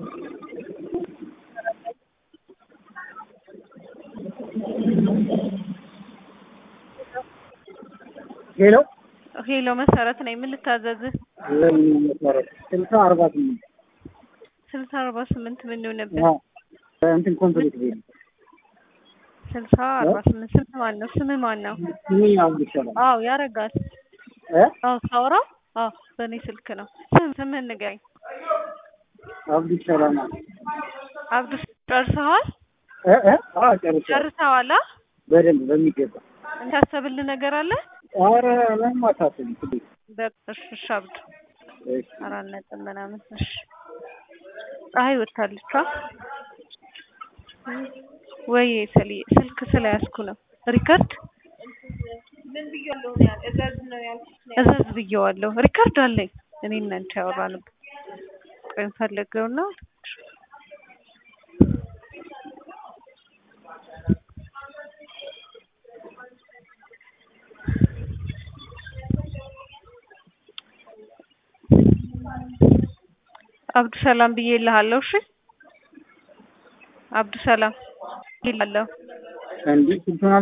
ሄሎ መሰረት ነኝ ምን ልታዘዝ? መሰረት 6048 ምን ነው ነበር? እንትን ኮምፕሊት ቢል 6048 ስም ማን ነው? አዎ ያረጋል። አዎ ሳውራ በኔ ስልክ ነው። ስምህን ንገረኝ። አብዱ ሰላም አብዱ ጨርሰዋል? ጨርሰዋል? በደንብ በሚገባ እንታሰብልህ ነገር አለ? ኧረ ምንም አታስብም። እሺ አብዱ አራት ነጥብ ምናምን እሺ ፀሐይ ወጣለች ወይ ስልክ ስለያዝኩ ነው ሪከርድ ምን ብየዋለሁ እዘዝ ብየዋለሁ ሪከርድ አለኝ እኔ እናንተ ያወራነው ቆይ ፈልገውና አብዱ ሰላም ብዬልሃለሁ እሺ አብዱ ሰላም ይላል እንዴ